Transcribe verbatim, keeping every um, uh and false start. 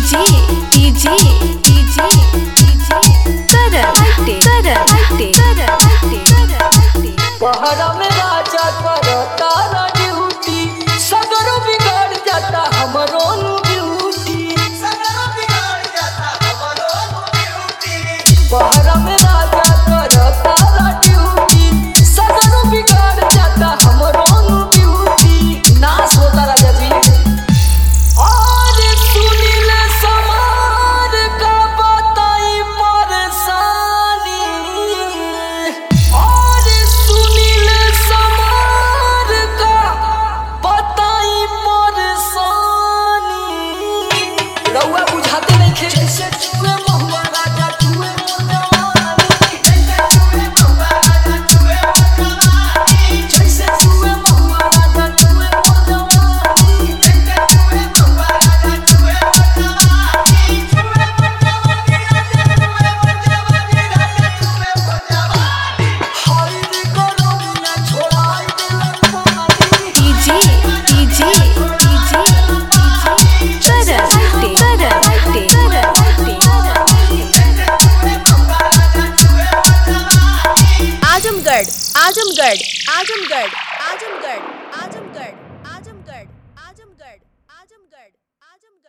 DJ DJ DJ DJ Karan हटे करण हटे करण हटे करण हटे पहरा में राजा करता ना ड्यूटी सगरो बिगड़ जाता हमरो नु ड्यूटी सगरो बिगड़ जाता हमरो नु ड्यूटी पहरा में राजा करता ना ड्यूटी सगरो बिगड़ जाता हमरो नु ड्यूटी नाश होता राजा जी और सुनील समार का बताई परेशानी और सुनील समार का बताई परेशानी रउआ बुझाते नहीं खे जैसे चूहे महुआ राजा चूहे मोरवानी जैसे चूहे महुआ राजा चूहे मोरवानी जैसे चूहे महुआ राजा चूहे मोरवानी जैसे चूहे महुआ राजा चूहे मोरवानी चूहे मोरवानी राजा चूहे मोरवानी राजा चूहे मोरवानी हाय रे गरमिया छोड़ाई देला पानी DJ DJ DJ DJ Karan हटे करण हटे करण हटे आजमगढ़ आजमगढ़ आजमगढ़ आजमगढ़ आजमगढ़ आजमगढ़ आजमगढ़ आजमगढ़ आजमगढ़